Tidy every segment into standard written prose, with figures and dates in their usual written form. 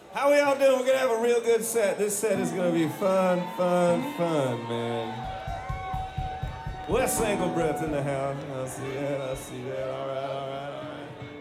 How we all doing? We're gonna have a real good set. This set is gonna be fun, fun, fun, man. Wes Engelbrecht in the house. I see that, I see that. All right, all right, all right.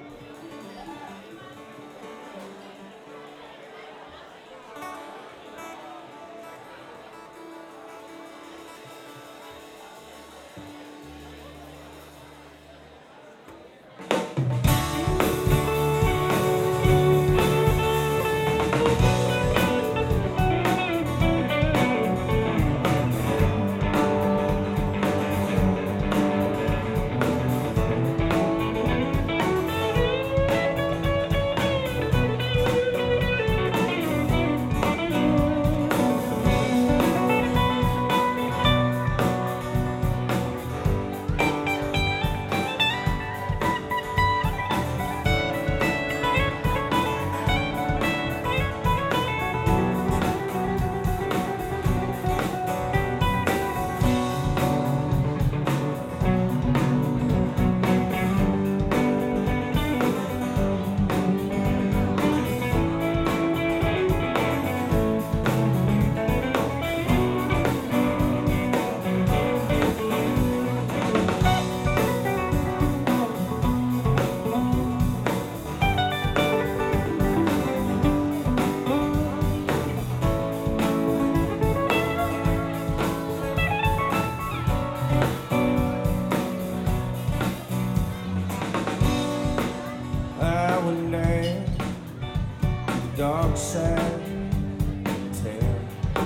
Dark side town,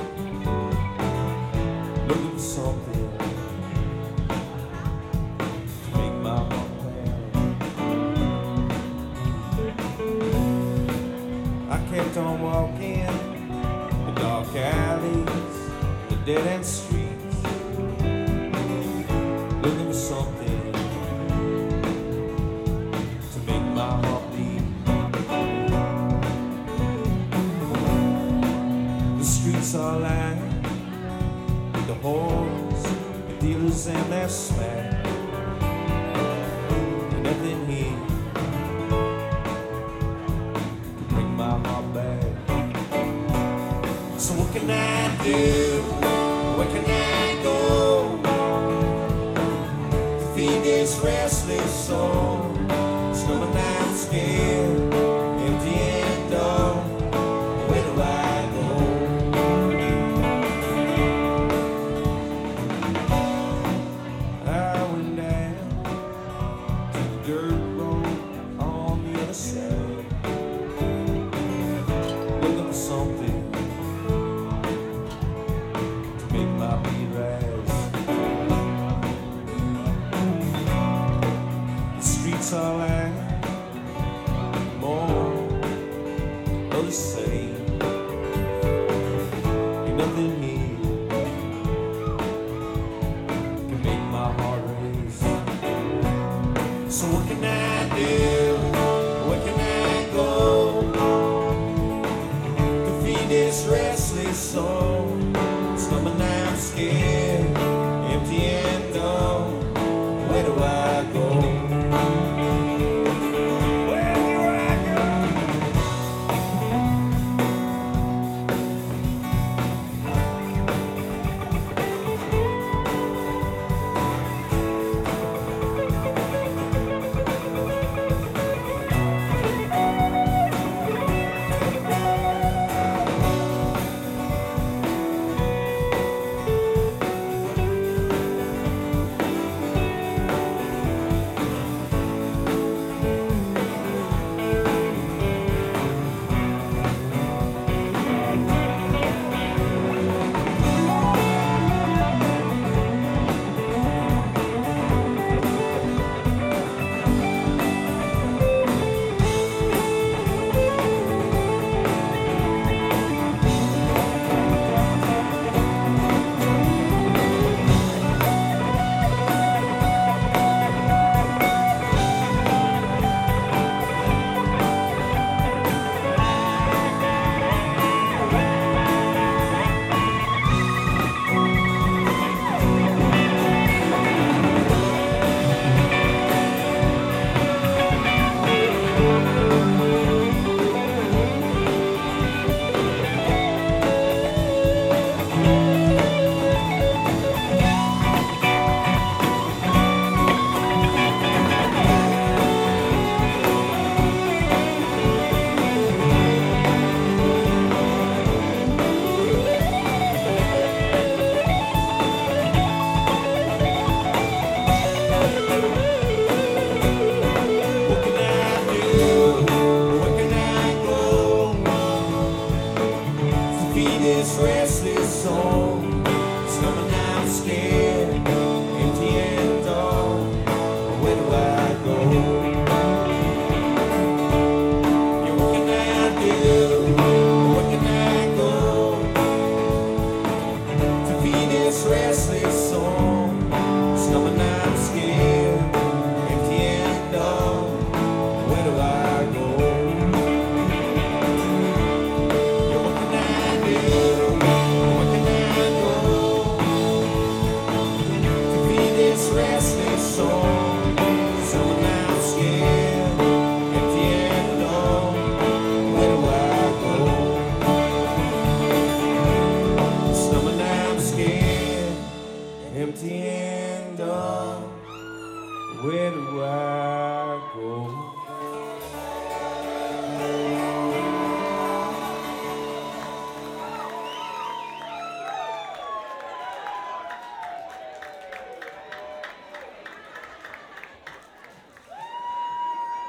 looking for something to make my heart pound. I kept on walking the dark alleys, the dead end streets, looking for something to make my heart beat. Streets are lined with the whores, the dealers and their smack. And nothing here can bring my heart back. So what can I do? Where can I go to feed this restless soul? It's no one I'm scared, empty and dull. Where do I go? Dirt road on the other side, looking for something to make my beat rise. The streets are like more of the same. Ain't nothing here can make my heart race. So what can I do? Where can I go to feed this restless soul? It's coming, I'm scared, empty and dull. Where do I go? this restless soul. Stomach, I'm scared, empty and dull. Where do I go? Yeah, what can I do? Where can I go to feed this restless soul? Stomach, I'm scared, empty and dull. Where do I go? Restless soul, so now I'm scared, empty and dull. Where do I go? Summer now I'm scared, empty and dull. Where do I go?